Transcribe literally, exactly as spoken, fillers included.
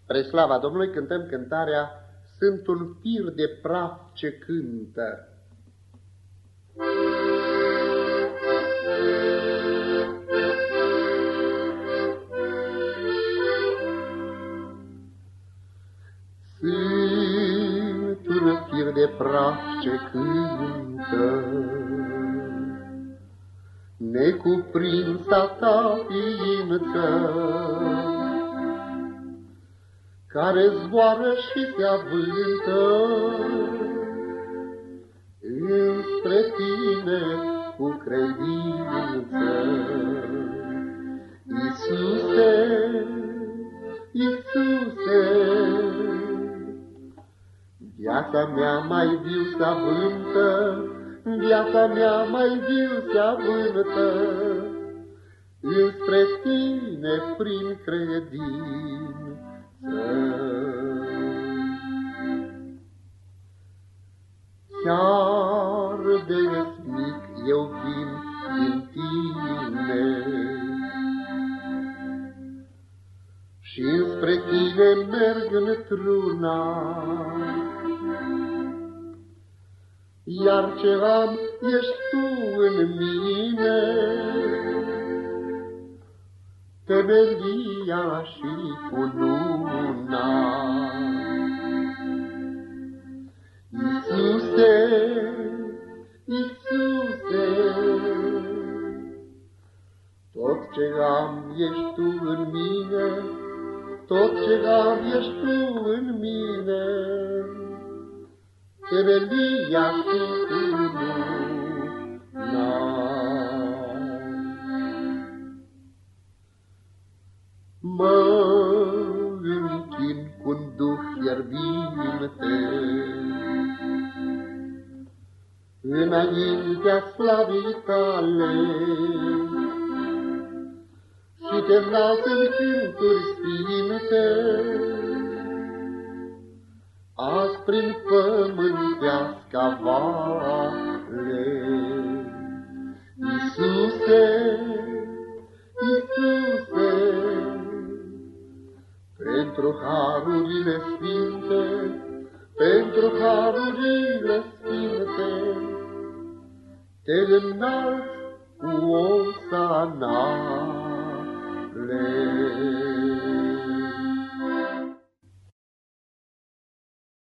Spre slava Domnului cântăm cântarea Sunt un fir de praf ce cântă. Sunt un fir de praf ce cântă, necuprinsa ta ființă, care zboară și se avântă înspre tine cu credință. Iisuse, Iisuse, viața mea mai viu se avântă, viața mea mai viu se avântă înspre tine prin credință. Chiar de mic eu vin din tine și spre tine merg într-una, iar ce am ești tu în mine, temelia și cununa. Iisuse, Iisuse, tot ce am ești tu în mine, tot ce am ești tu în mine, temelia și cununa. Mă închin cu-n duh fierbinte înaintea slavii tale și te înalt în cânturi sfinte, azi prin pământeasca vale. Iisuse, Iisuse, pentru harurile sfinte, pentru harurile sfinte, te înalți cu osanale.